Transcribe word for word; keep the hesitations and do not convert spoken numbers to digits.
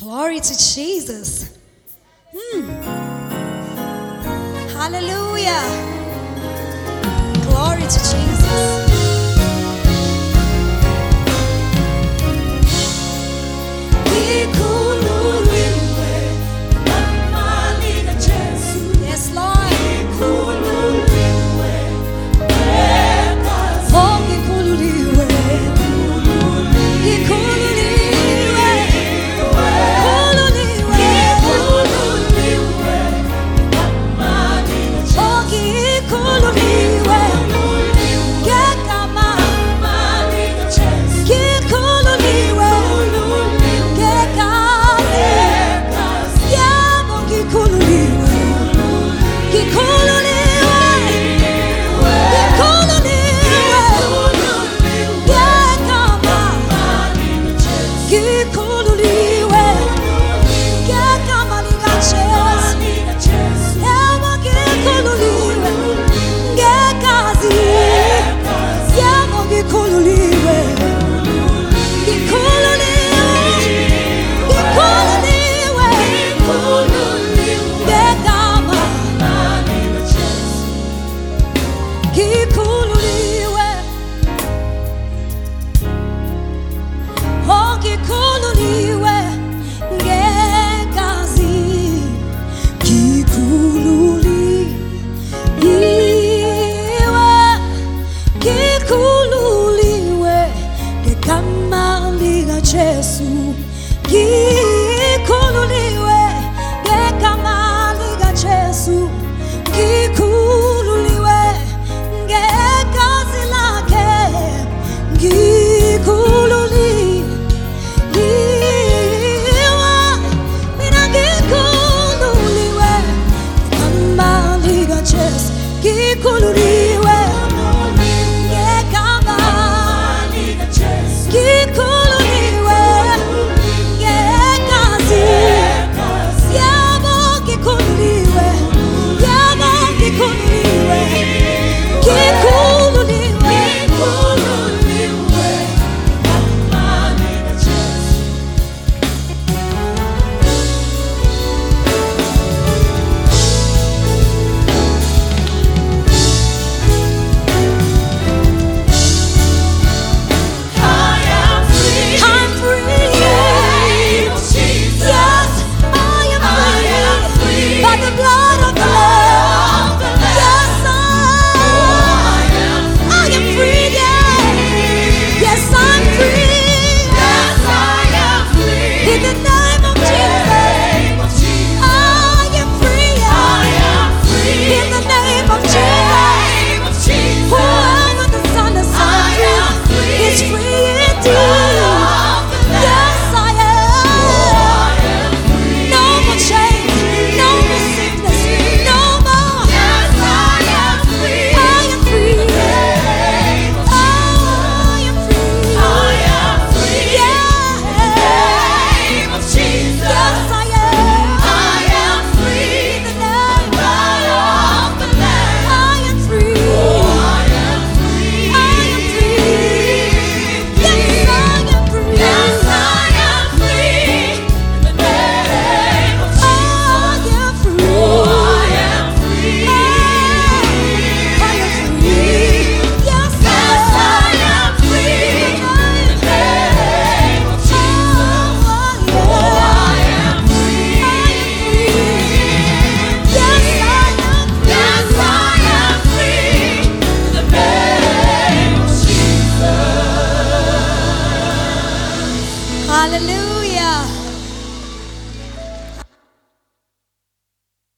Glory to Jesus. Hmm. Hallelujah. Glory to Jesus. Yes, Lord. Oh, ngikululiwe. Ngikululiwe. Ngikululiwe. Oh, ngikululiwe. Ngegama. Ngikululiwe. Ngegazi. Yebo, ngikululiwe. Ngikululiwe. Ngikululiwe. Ngegama likaJesu. Yebo, ngikululiwe. Ngegazi. Yebo, ngikululiwe. Ngikululiwe. Ngikululiwe. Ngegama. Ngikululiwe. Oh, ngikululiwe. Ngegazi. Ngikululiwe. Ngikululiwe. Ngegama likaJesu. Ngikululiwe. Ngegama likaJesu. Ngikululiwe. Ngegazi lakhe. Ngikululiwe. Mina ngikululiwe. Ngegama likaJesu. Ngikululiwe. Ngegama ngikululiwe. Ngegazi. Yebo, ngikululiwe. Yebo, ngikululiwe. Ngikululiwe. I'm free. Yes, I am free. By the blood of the Lamb. Yes, I I am free. Yes, I'm free. In the name of Jesus. I am free. In the name of Jesus. Whoever the Son has set free is free indeed. Yes, I am. No more chains, no more sickness, no more. I am free. I am free. Oh, I am free. Yeah. Yes, I am. In the name of the Lamb. I am free. I am free. Yes, I am free. Oh, I am free. I am free. Yes, I am free. Hallelujah.